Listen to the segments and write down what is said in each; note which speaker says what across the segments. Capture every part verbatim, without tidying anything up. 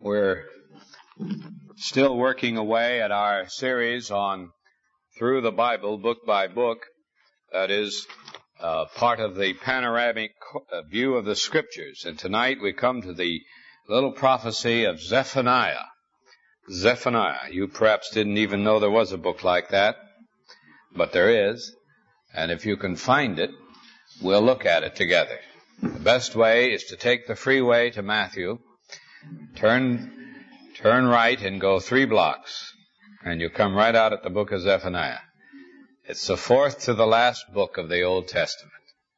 Speaker 1: We're still working away at our series on Through the Bible, book by book. That is uh, part of the panoramic view of the Scriptures. And tonight we come to the little prophecy of Zephaniah. Zephaniah. You perhaps didn't even know there was a book like that, but there is. And if you can find it, we'll look at it together. The best way is to take the freeway to Matthew, turn turn right and go three blocks, and you come right out at the book of Zephaniah. It's the fourth to the last book of the Old Testament.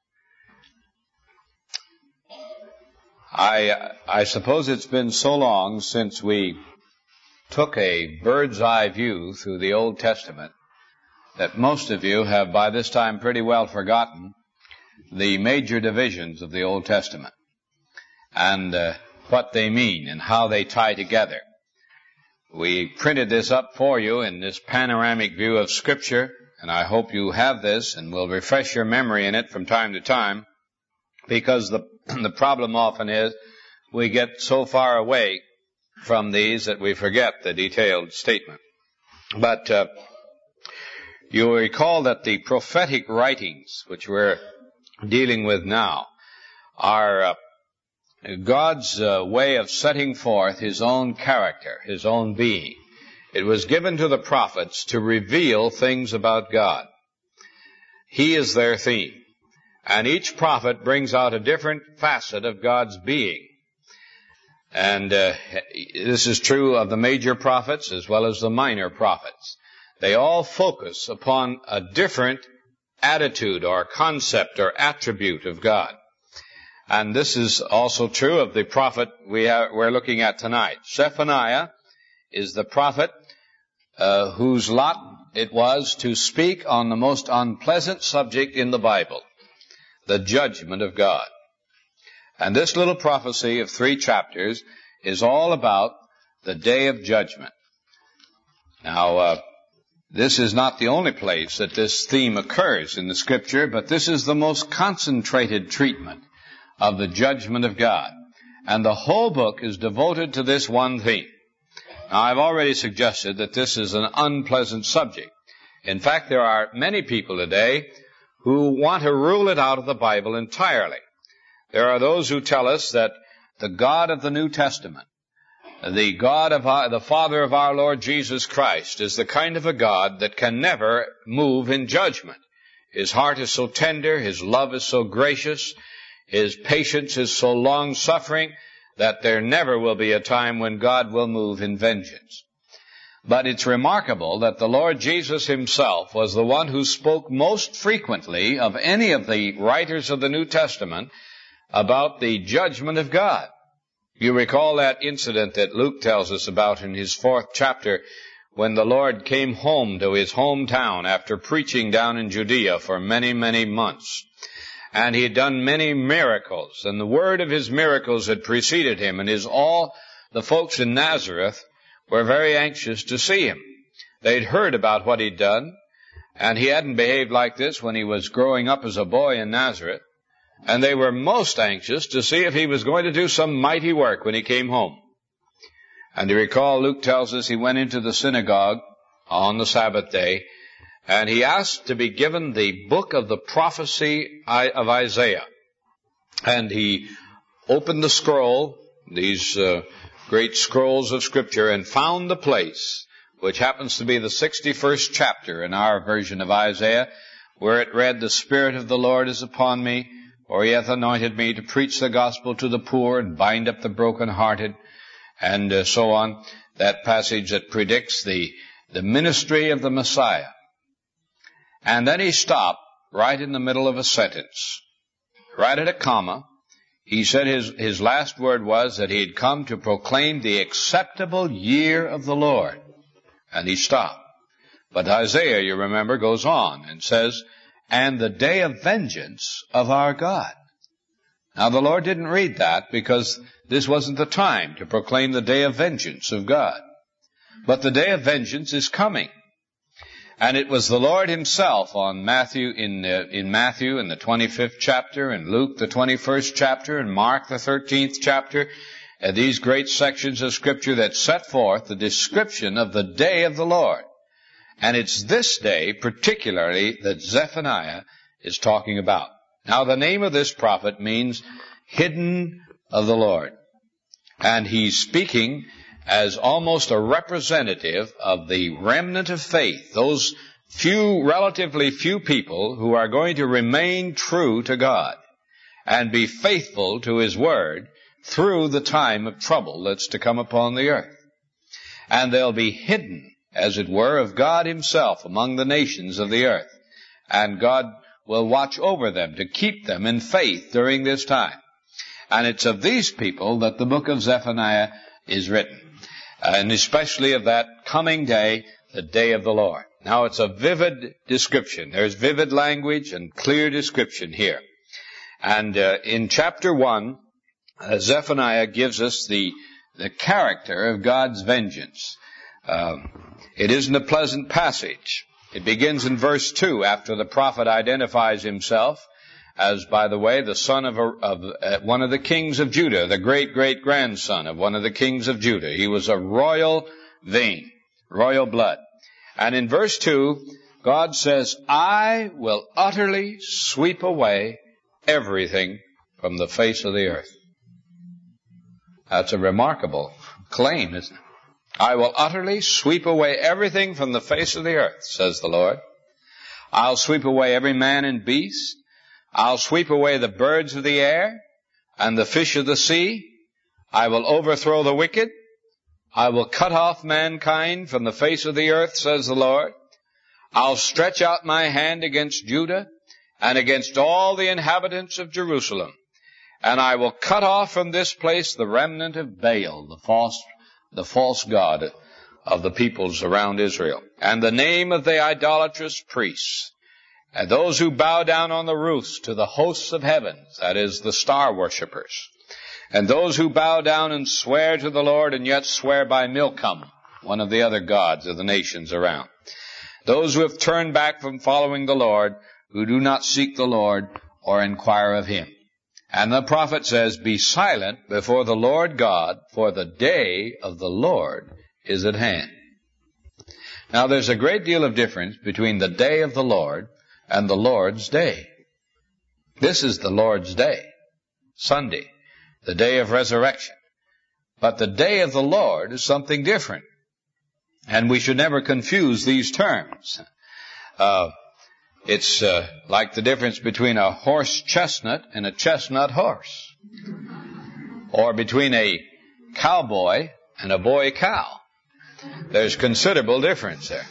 Speaker 1: I I suppose it's been so long since we took a bird's eye view through the Old Testament that most of you have by this time pretty well forgotten the major divisions of the Old Testament and uh, what they mean and how they tie together. We printed this up for you in this panoramic view of Scripture, and I hope you have this and will refresh your memory in it from time to time, because the the problem often is we get so far away from these that we forget the detailed statement. But uh, you'll recall that the prophetic writings, which we're dealing with now, are uh, God's uh, way of setting forth His own character, His own being. It was given to the prophets to reveal things about God. He is their theme. And each prophet brings out a different facet of God's being. And uh, this is true of the major prophets as well as the minor prophets. They all focus upon a different attitude or concept or attribute of God. And this is also true of the prophet we are, we're looking at tonight. Zephaniah is the prophet uh, whose lot it was to speak on the most unpleasant subject in the Bible, the judgment of God. And this little prophecy of three chapters is all about the day of judgment. Now, uh, this is not the only place that this theme occurs in the Scripture, but this is the most concentrated treatment of the judgment of God. And the whole book is devoted to this one theme. Now, I've already suggested that this is an unpleasant subject. In fact, there are many people today who want to rule it out of the Bible entirely. There are those who tell us that the God of the New Testament, the God of our, the Father of our Lord Jesus Christ, is the kind of a God that can never move in judgment. His heart is so tender, His love is so gracious, His patience is so long-suffering that there never will be a time when God will move in vengeance. But it's remarkable that the Lord Jesus Himself was the one who spoke most frequently of any of the writers of the New Testament about the judgment of God. You recall that incident that Luke tells us about in his fourth chapter when the Lord came home to His hometown after preaching down in Judea for many, many months. And He had done many miracles, and the word of His miracles had preceded Him, and his all the folks in Nazareth were very anxious to see Him. They'd heard about what He'd done, and He hadn't behaved like this when He was growing up as a boy in Nazareth, and they were most anxious to see if He was going to do some mighty work when He came home. And you recall, Luke tells us He went into the synagogue on the Sabbath day, and He asked to be given the book of the prophecy of Isaiah. And He opened the scroll, these uh, great scrolls of Scripture, and found the place, which happens to be the sixty-first chapter in our version of Isaiah, where it read, "The Spirit of the Lord is upon me, for He hath anointed me to preach the gospel to the poor and bind up the brokenhearted," and uh, so on. That passage that predicts the, the ministry of the Messiah. And then He stopped right in the middle of a sentence, right at a comma. He said his, his last word was that He had come to proclaim the acceptable year of the Lord. And He stopped. But Isaiah, you remember, goes on and says, "and the day of vengeance of our God." Now, the Lord didn't read that because this wasn't the time to proclaim the day of vengeance of God. But the day of vengeance is coming. And it was the Lord Himself on Matthew, in, uh, in Matthew in the twenty-fifth chapter, in Luke the twenty-first chapter, in Mark the thirteenth chapter, uh, these great sections of Scripture that set forth the description of the day of the Lord. And it's this day particularly that Zephaniah is talking about. Now, the name of this prophet means hidden of the Lord. And he's speaking as almost a representative of the remnant of faith, those few, relatively few people who are going to remain true to God and be faithful to His Word through the time of trouble that's to come upon the earth. And they'll be hidden, as it were, of God Himself among the nations of the earth. And God will watch over them to keep them in faith during this time. And it's of these people that the book of Zephaniah is written, and especially of that coming day, the day of the Lord. Now, it's a vivid description. There's vivid language and clear description here. And uh, in chapter one, uh, Zephaniah gives us the, the character of God's vengeance. Um, it isn't a pleasant passage. It begins in verse two, after the prophet identifies himself as, by the way, the son of, a, of uh, one of the kings of Judah, the great-great-grandson of one of the kings of Judah. He was a royal vein, royal blood. And in verse two, God says, I will utterly sweep away everything from the face of the earth. That's a remarkable claim, isn't it? I will utterly sweep away everything from the face of the earth, says the Lord. I'll sweep away every man and beast. I'll sweep away the birds of the air and the fish of the sea. I will overthrow the wicked. I will cut off mankind from the face of the earth, says the Lord. I'll stretch out my hand against Judah and against all the inhabitants of Jerusalem. And I will cut off from this place the remnant of Baal, the false the false god of the peoples around Israel, and the name of the idolatrous priests, and those who bow down on the roofs to the hosts of heavens, that is, the star worshippers, and those who bow down and swear to the Lord and yet swear by Milcom, one of the other gods of the nations around. Those who have turned back from following the Lord, who do not seek the Lord or inquire of Him. And the prophet says, be silent before the Lord God, for the day of the Lord is at hand. Now, there's a great deal of difference between the day of the Lord and the Lord's day. This is the Lord's day, Sunday, the day of resurrection. But the day of the Lord is something different. And we should never confuse these terms. Uh, It's uh, like the difference between a horse chestnut and a chestnut horse, or between a cowboy and a boy cow. There's considerable difference there.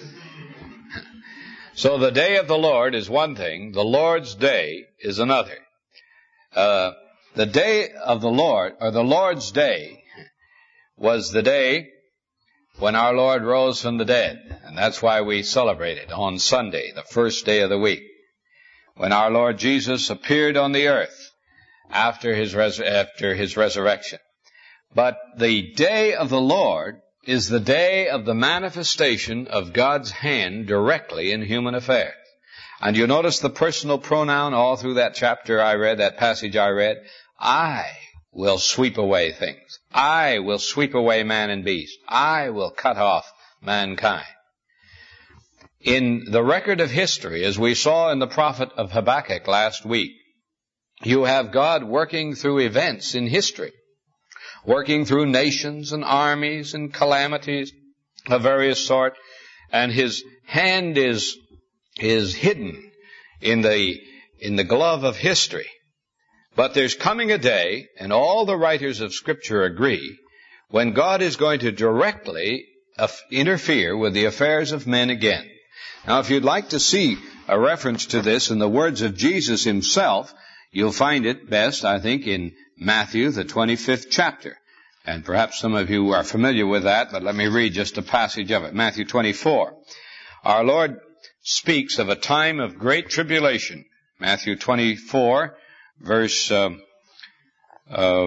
Speaker 1: So the day of the Lord is one thing, the Lord's day is another. Uh, the day of the Lord, or the Lord's day, was the day when our Lord rose from the dead. And that's why we celebrate it on Sunday, the first day of the week, when our Lord Jesus appeared on the earth after his, res- after his resurrection. But the day of the Lord is the day of the manifestation of God's hand directly in human affairs. And you notice the personal pronoun all through that chapter I read, that passage I read. I will sweep away things. I will sweep away man and beast. I will cut off mankind. In the record of history, as we saw in the prophet of Habakkuk last week, you have God working through events in history, working through nations and armies and calamities of various sort, and His hand is, is hidden in the, in the glove of history. But there's coming a day, and all the writers of Scripture agree, when God is going to directly interfere with the affairs of men again. Now, if you'd like to see a reference to this in the words of Jesus Himself, you'll find it best, I think, in Matthew, the twenty-fifth chapter. And perhaps some of you are familiar with that, but let me read just a passage of it. Matthew twenty-four. Our Lord speaks of a time of great tribulation. Matthew twenty-four, verse uh, uh,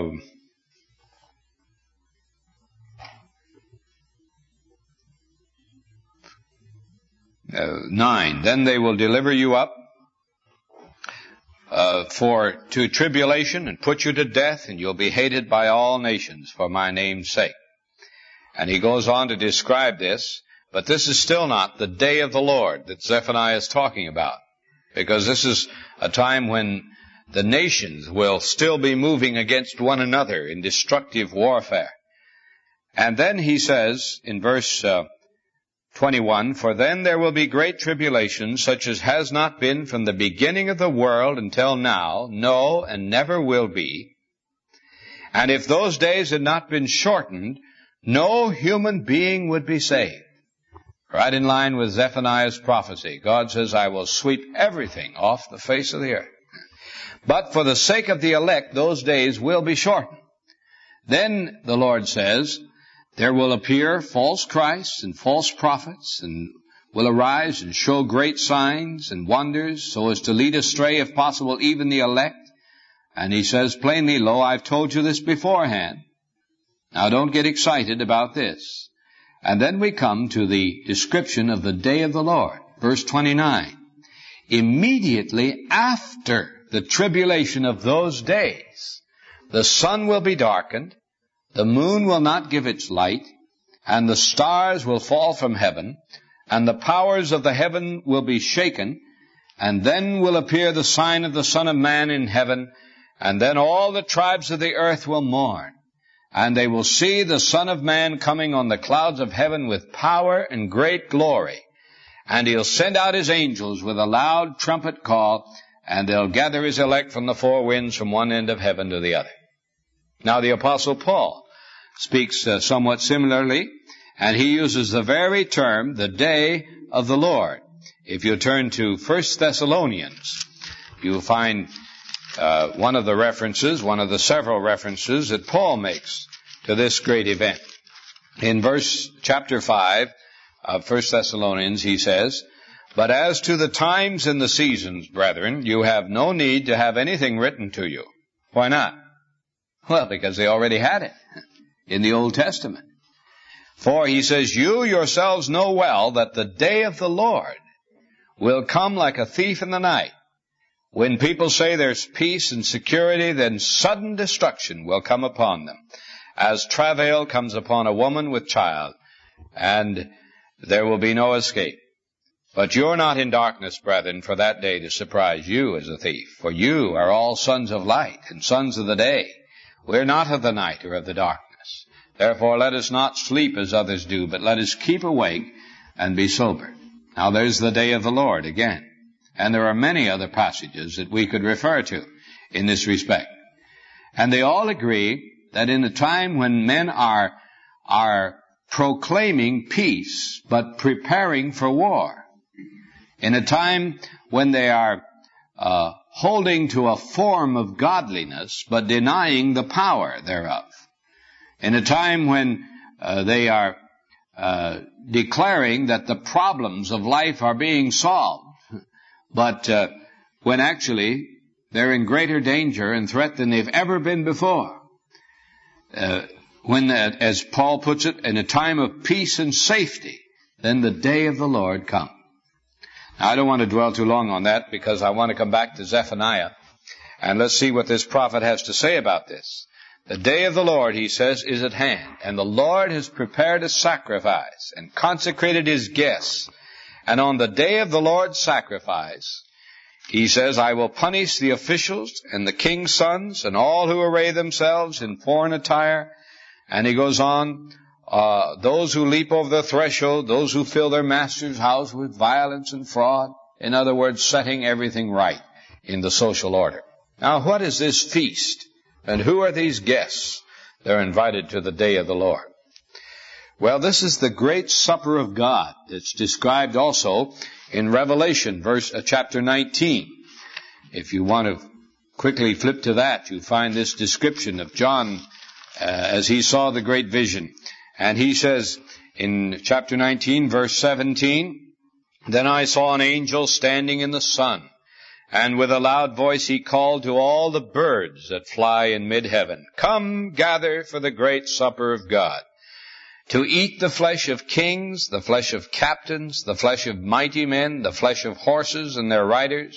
Speaker 1: uh, nine. Then they will deliver you up uh, for to tribulation and put you to death, and you'll be hated by all nations for my name's sake. And he goes on to describe this, but this is still not the day of the Lord that Zephaniah is talking about, because this is a time when the nations will still be moving against one another in destructive warfare. And then he says in verse uh, twenty-one, for then there will be great tribulation, such as has not been from the beginning of the world until now, no, and never will be. And if those days had not been shortened, no human being would be saved. Right in line with Zephaniah's prophecy. God says, I will sweep everything off the face of the earth. But for the sake of the elect, those days will be shortened. Then, the Lord says, there will appear false Christs and false prophets, and will arise and show great signs and wonders, so as to lead astray, if possible, even the elect. And he says plainly, lo, I've told you this beforehand. Now don't get excited about this. And then we come to the description of the day of the Lord. Verse twenty-nine. Immediately after the tribulation of those days, the sun will be darkened, the moon will not give its light, and the stars will fall from heaven, and the powers of the heaven will be shaken, and then will appear the sign of the Son of Man in heaven, and then all the tribes of the earth will mourn, and they will see the Son of Man coming on the clouds of heaven with power and great glory. And he'll send out his angels with a loud trumpet call, and they'll gather his elect from the four winds from one end of heaven to the other. Now the Apostle Paul speaks uh, somewhat similarly, and he uses the very term, the day of the Lord. If you turn to First Thessalonians, you'll find uh, one of the references, one of the several references that Paul makes to this great event. In verse chapter five of First Thessalonians, he says, but as to the times and the seasons, brethren, you have no need to have anything written to you. Why not? Well, because they already had it in the Old Testament. For he says, you yourselves know well that the day of the Lord will come like a thief in the night. When people say there's peace and security, then sudden destruction will come upon them, as travail comes upon a woman with child, and there will be no escape. But you're not in darkness, brethren, for that day to surprise you as a thief. For you are all sons of light and sons of the day. We're not of the night or of the darkness. Therefore let us not sleep as others do, but let us keep awake and be sober. Now there's the day of the Lord again. And there are many other passages that we could refer to in this respect. And they all agree that in a time when men are, are proclaiming peace, but preparing for war, in a time when they are uh, holding to a form of godliness, but denying the power thereof, in a time when uh, they are uh, declaring that the problems of life are being solved, but uh, when actually they're in greater danger and threat than they've ever been before. Uh, when, uh, as Paul puts it, in a time of peace and safety, then the day of the Lord comes. Now, I don't want to dwell too long on that, because I want to come back to Zephaniah, and let's see what this prophet has to say about this. The day of the Lord, he says, is at hand, and the Lord has prepared a sacrifice and consecrated his guests. And on the day of the Lord's sacrifice, he says, I will punish the officials and the king's sons and all who array themselves in foreign attire. And he goes on, uh, those who leap over the threshold, those who fill their master's house with violence and fraud. In other words, setting everything right in the social order. Now, what is this feast? And who are these guests? They're invited to the day of the Lord. Well, this is the great supper of God. It's described also in Revelation, verse uh, chapter nineteen. If you want to quickly flip to that, you find this description of John uh, as he saw the great vision. And he says in chapter nineteen, verse seventeen, then I saw an angel standing in the sun, and with a loud voice he called to all the birds that fly in mid-heaven, come gather for the great supper of God, to eat the flesh of kings, the flesh of captains, the flesh of mighty men, the flesh of horses and their riders,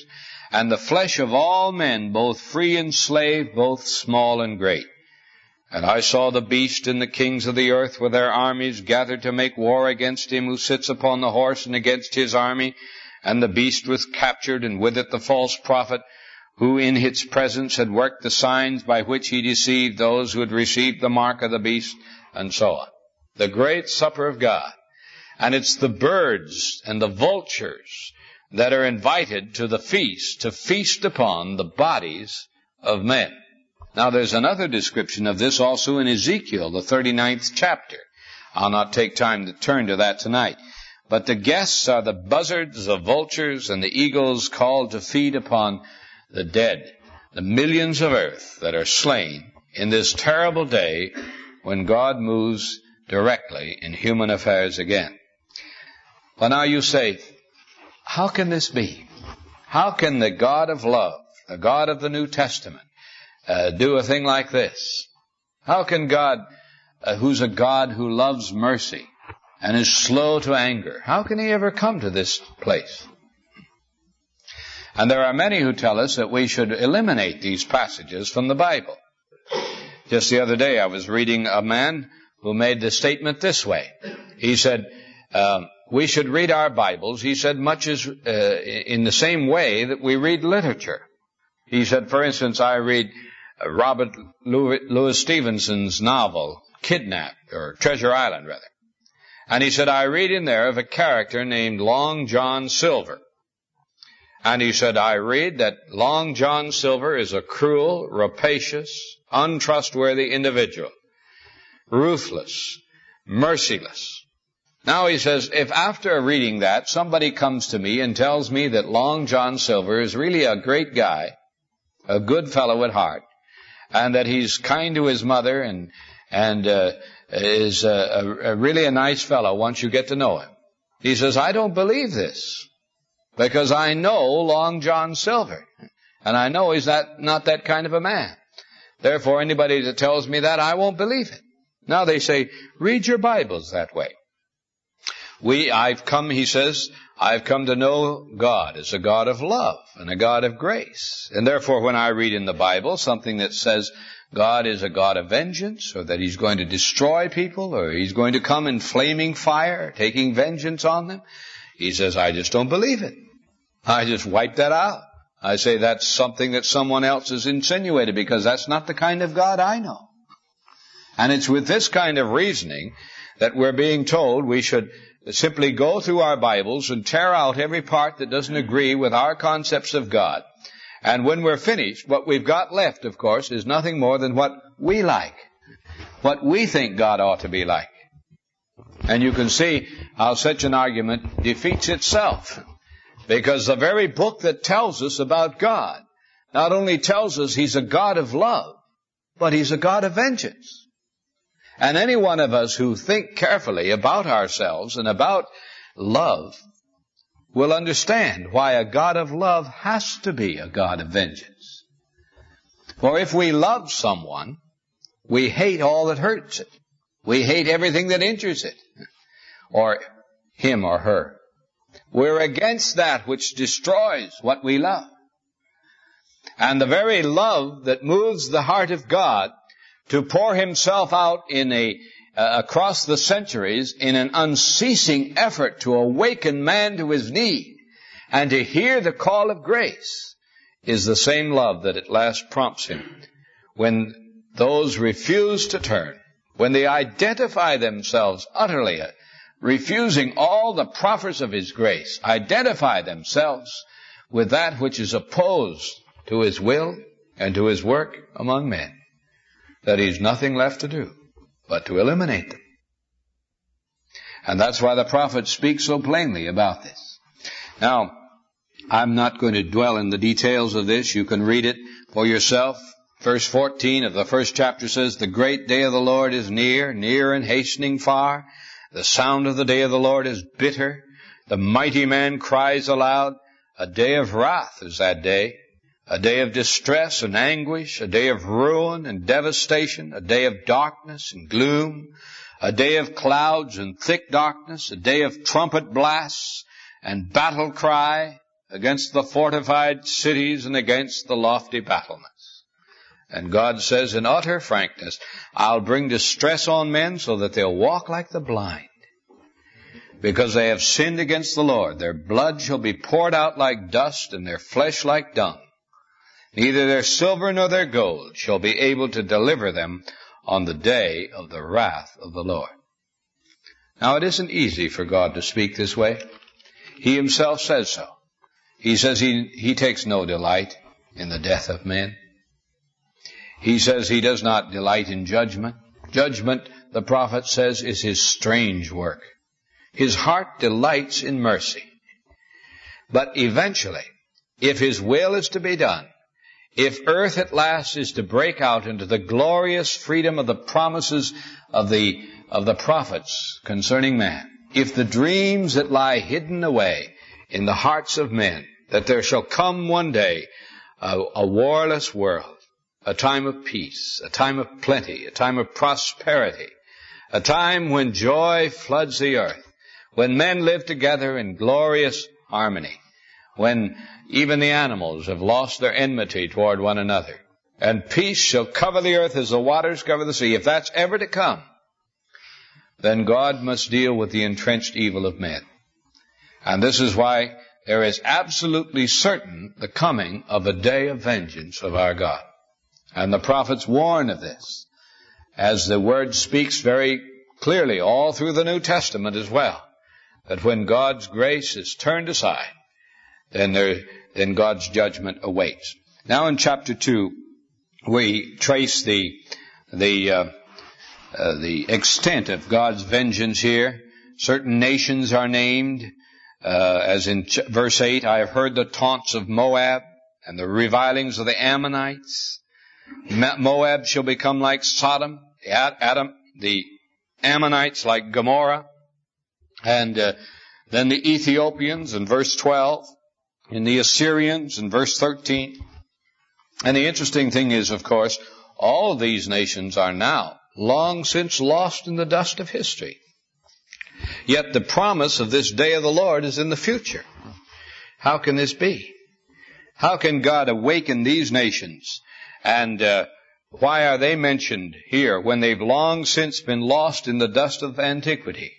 Speaker 1: and the flesh of all men, both free and slave, both small and great. And I saw the beast and the kings of the earth with their armies gathered to make war against him who sits upon the horse and against his army. And the beast was captured, and with it the false prophet, who in its presence had worked the signs by which he deceived those who had received the mark of the beast, and so on. The great supper of God. And it's the birds and the vultures that are invited to the feast, to feast upon the bodies of men. Now there's another description of this also in Ezekiel, the thirty-ninth chapter. I'll not take time to turn to that tonight. But the guests are the buzzards, the vultures, and the eagles called to feed upon the dead, the millions of earth that are slain in this terrible day when God moves directly in human affairs again. Well, now you say, how can this be? How can the God of love, the God of the New Testament, uh, do a thing like this? How can God, uh, who's a God who loves mercy and is slow to anger, how can he ever come to this place? And there are many who tell us that we should eliminate these passages from the Bible. Just the other day I was reading a man who made the statement this way. He said, um, we should read our Bibles, he said, much as uh, in the same way that we read literature. He said, for instance, I read uh, Robert Louis, Louis Stevenson's novel, Kidnapped, or Treasure Island, rather. And he said, I read in there of a character named Long John Silver. And he said, I read that Long John Silver is a cruel, rapacious, untrustworthy individual, ruthless, merciless. Now he says, if after reading that, somebody comes to me and tells me that Long John Silver is really a great guy, a good fellow at heart, and that he's kind to his mother and and uh, is a, a, a really a nice fellow once you get to know him. He says, I don't believe this, because I know Long John Silver, and I know he's that, not that kind of a man. Therefore, anybody that tells me that, I won't believe it. Now they say, read your Bibles that way. We, I've come, he says, I've come to know God as a God of love and a God of grace. And therefore, when I read in the Bible something that says God is a God of vengeance, or that he's going to destroy people, or he's going to come in flaming fire, taking vengeance on them, he says, I just don't believe it. I just wipe that out. I say that's something that someone else has insinuated, because that's not the kind of God I know. And it's with this kind of reasoning that we're being told we should simply go through our Bibles and tear out every part that doesn't agree with our concepts of God. And when we're finished, what we've got left, of course, is nothing more than what we like, what we think God ought to be like. And you can see how such an argument defeats itself, because the very book that tells us about God not only tells us he's a God of love, but he's a God of vengeance. And any one of us who think carefully about ourselves and about love will understand why a God of love has to be a God of vengeance. For if we love someone, we hate all that hurts it. We hate everything that injures it, or him or her. We're against that which destroys what we love. And the very love that moves the heart of God to pour himself out in a uh, across the centuries in an unceasing effort to awaken man to his need and to hear the call of grace is the same love that at last prompts him when those refuse to turn, when they identify themselves utterly, uh, refusing all the proffers of his grace, identify themselves with that which is opposed to his will and to his work among men, that he's nothing left to do but to eliminate them. And that's why the prophet speaks so plainly about this. Now, I'm not going to dwell in the details of this. You can read it for yourself. Verse fourteen of the first chapter says, the great day of the Lord is near, near and hastening far. The sound of the day of the Lord is bitter. The mighty man cries aloud. A day of wrath is that day. A day of distress and anguish, a day of ruin and devastation, a day of darkness and gloom, a day of clouds and thick darkness, a day of trumpet blasts and battle cry, against the fortified cities and against the lofty battlements. And God says in utter frankness, I'll bring distress on men so that they'll walk like the blind. Because they have sinned against the Lord. Their blood shall be poured out like dust and their flesh like dung. Neither their silver nor their gold shall be able to deliver them on the day of the wrath of the Lord. Now, it isn't easy for God to speak this way. He himself says so. He says he, he takes no delight in the death of men. He says he does not delight in judgment. Judgment, the prophet says, is his strange work. His heart delights in mercy. But eventually, if his will is to be done, if earth at last is to break out into the glorious freedom of the promises of the, of the prophets concerning man, if the dreams that lie hidden away in the hearts of men, that there shall come one day a, a warless world, a time of peace, a time of plenty, a time of prosperity, a time when joy floods the earth, when men live together in glorious harmony, when even the animals have lost their enmity toward one another, and peace shall cover the earth as the waters cover the sea. If that's ever to come, then God must deal with the entrenched evil of men. And this is why there is absolutely certain the coming of a day of vengeance of our God. And the prophets warn of this, as the word speaks very clearly all through the New Testament as well, that when God's grace is turned aside, then there, then God's judgment awaits. Now in chapter two, we trace the the uh, uh, the extent of God's vengeance here. Certain nations are named, uh, as in ch- verse eight, I have heard the taunts of Moab and the revilings of the Ammonites. Moab shall become like Sodom, Adam, the Ammonites like Gomorrah, and uh, then the Ethiopians in verse twelve, and the Assyrians in verse thirteen. And the interesting thing is, of course, all of these nations are now long since lost in the dust of history. Yet the promise of this day of the Lord is in the future. How can this be? How can God awaken these nations? And uh, why are they mentioned here when they've long since been lost in the dust of antiquity?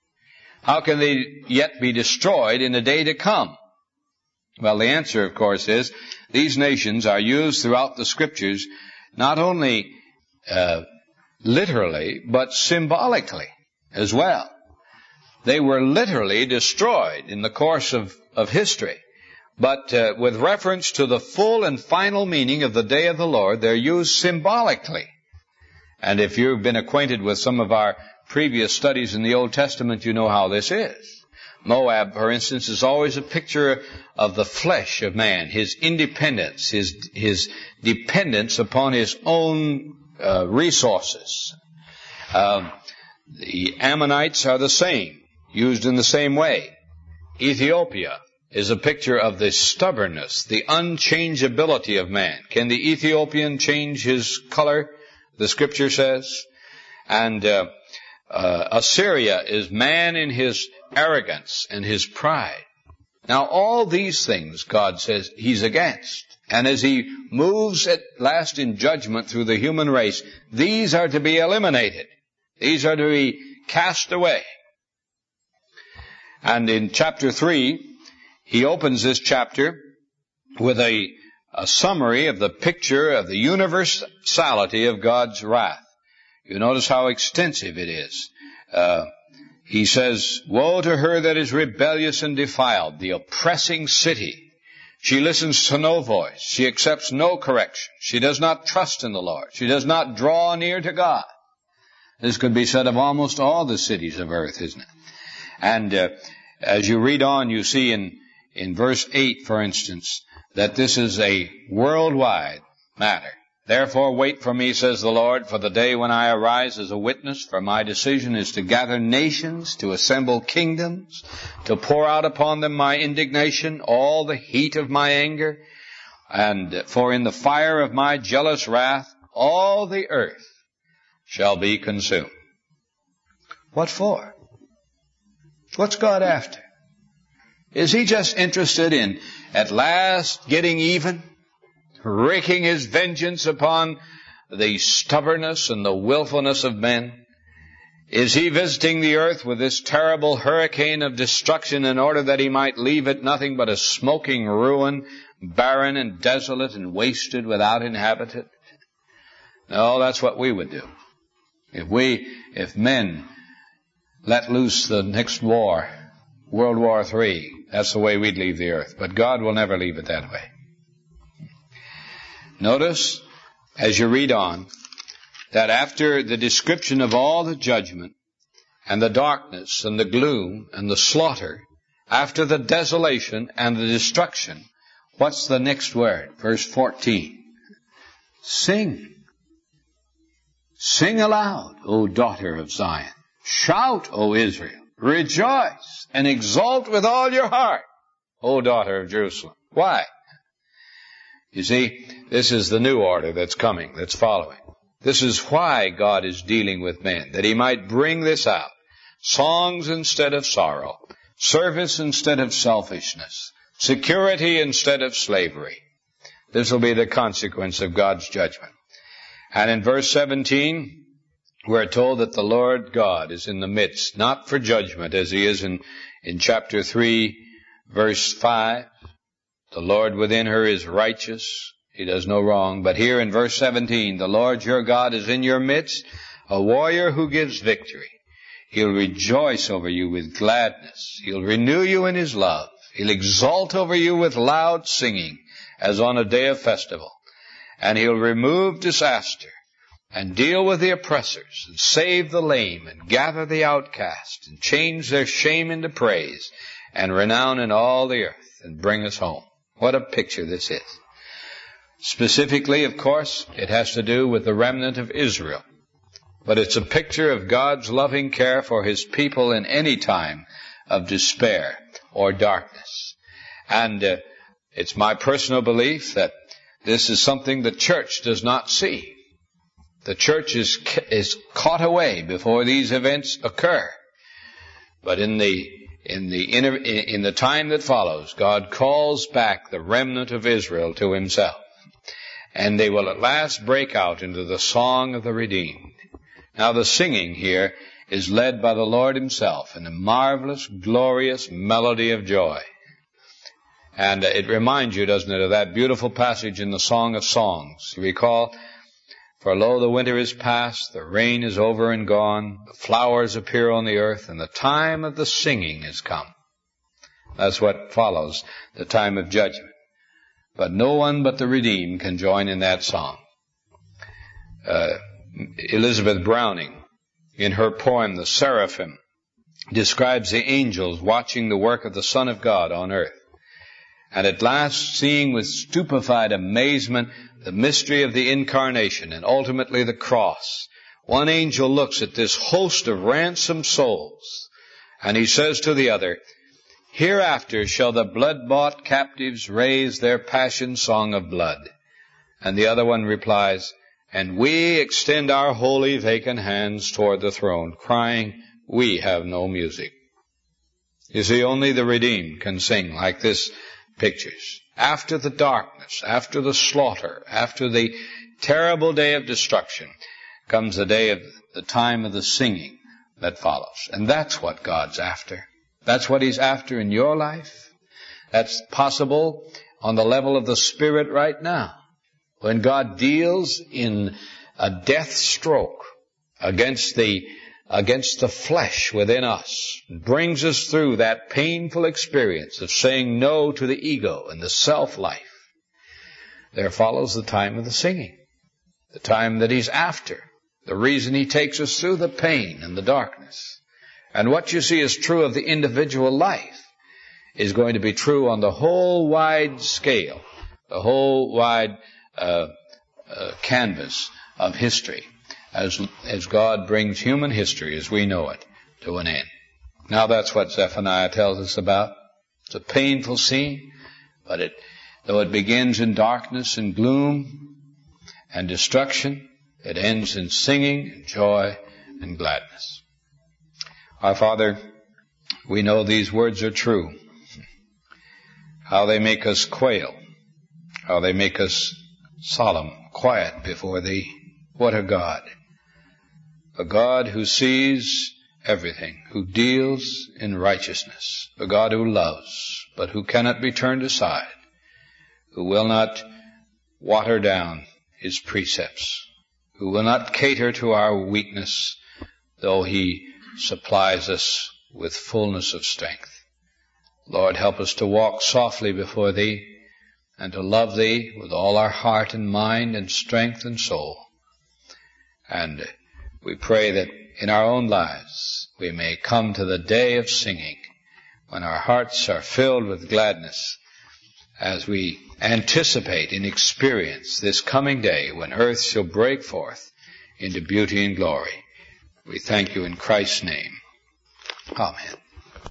Speaker 1: How can they yet be destroyed in the day to come? Well, the answer, of course, is these nations are used throughout the Scriptures not only uh, literally, but symbolically as well. They were literally destroyed in the course of, of history. But uh, with reference to the full and final meaning of the day of the Lord, they're used symbolically. And if you've been acquainted with some of our previous studies in the Old Testament, you know how this is. Moab, for instance, is always a picture of the flesh of man, his independence, his his dependence upon his own uh, resources. Uh, the Ammonites are the same, used in the same way. Ethiopia is a picture of the stubbornness, the unchangeability of man. Can the Ethiopian change his color? The Scripture says. And uh, uh, Assyria is man in his arrogance and his pride. Now, all these things, God says, He's against. And as He moves at last in judgment through the human race, these are to be eliminated. These are to be cast away. And in chapter three, He opens this chapter with a, a summary of the picture of the universality of God's wrath. You notice how extensive it is. Uh, he says, woe to her that is rebellious and defiled, the oppressing city. She listens to no voice. She accepts no correction. She does not trust in the Lord. She does not draw near to God. This could be said of almost all the cities of earth, isn't it? And uh, as you read on, you see in, in verse eight, for instance, that this is a worldwide matter. Therefore wait for me, says the Lord, for the day when I arise as a witness, for my decision is to gather nations, to assemble kingdoms, to pour out upon them my indignation, all the heat of my anger, and for in the fire of my jealous wrath, all the earth shall be consumed. What for? What's God after? Is he just interested in at last getting even, wreaking his vengeance upon the stubbornness and the willfulness of men? Is he visiting the earth with this terrible hurricane of destruction in order that he might leave it nothing but a smoking ruin, barren and desolate and wasted without inhabitant? No, that's what we would do. If we, if men let loose the next war, World War Three, that's the way we'd leave the earth. But God will never leave it that way. Notice, as you read on, that after the description of all the judgment and the darkness and the gloom and the slaughter, after the desolation and the destruction, what's the next word? Verse fourteen. Sing. Sing aloud, O daughter of Zion. Shout, O Israel. Rejoice and exult with all your heart, O daughter of Jerusalem. Why? You see, this is the new order that's coming, that's following. This is why God is dealing with men, that he might bring this out. Songs instead of sorrow, service instead of selfishness, security instead of slavery. This will be the consequence of God's judgment. And in verse seventeen, we're told that the Lord God is in the midst, not for judgment, as he is in, in chapter three, verse five. The Lord within her is righteous. He does no wrong. But here in verse seventeen, the Lord your God is in your midst, a warrior who gives victory. He'll rejoice over you with gladness. He'll renew you in his love. He'll exult over you with loud singing, as on a day of festival. And he'll remove disaster, and deal with the oppressors, and save the lame, and gather the outcast, and change their shame into praise, and renown in all the earth, and bring us home. What a picture this is. Specifically, of course, it has to do with the remnant of Israel. But it's a picture of God's loving care for his people in any time of despair or darkness. And uh, it's my personal belief that this is something the church does not see. The church is, is caught away before these events occur. But in the, in the, inner, in the time that follows, God calls back the remnant of Israel to himself. And they will at last break out into the song of the redeemed. Now the singing here is led by the Lord himself in a marvelous, glorious melody of joy. And it reminds you, doesn't it, of that beautiful passage in the Song of Songs. You recall, for lo, the winter is past, the rain is over and gone, the flowers appear on the earth, and the time of the singing is come. That's what follows the time of judgment. But no one but the redeemed can join in that song. Uh, Elizabeth Browning, in her poem, The Seraphim, describes the angels watching the work of the Son of God on earth. And at last, seeing with stupefied amazement the mystery of the incarnation and ultimately the cross, one angel looks at this host of ransomed souls, and he says to the other, hereafter shall the blood-bought captives raise their passion song of blood. And the other one replies, and we extend our holy vacant hands toward the throne, crying, we have no music. You see, only the redeemed can sing like this pictures. After the darkness, after the slaughter, after the terrible day of destruction, comes the day of the time of the singing that follows. And that's what God's after. That's what he's after in your life. That's possible on the level of the Spirit right now. When God deals in a death stroke against the against the flesh within us, brings us through that painful experience of saying no to the ego and the self-life, there follows the time of the singing, the time that he's after, the reason he takes us through the pain and the darkness. And what you see is true of the individual life is going to be true on the whole wide scale, the whole wide uh, uh, canvas of history, as as God brings human history as we know it to an end. Now that's what Zephaniah tells us about. It's a painful scene, but it, though it begins in darkness and gloom and destruction, it ends in singing and joy and gladness. Our Father, we know these words are true. how they make us quail, how they make us solemn, quiet before Thee. What a God! A God who sees everything, who deals in righteousness, a God who loves, but who cannot be turned aside, who will not water down His precepts, who will not cater to our weakness, though He supplies us with fullness of strength. Lord, help us to walk softly before Thee and to love Thee with all our heart and mind and strength and soul. And we pray that in our own lives we may come to the day of singing, when our hearts are filled with gladness as we anticipate and experience this coming day when earth shall break forth into beauty and glory. We thank You in Christ's name. Amen.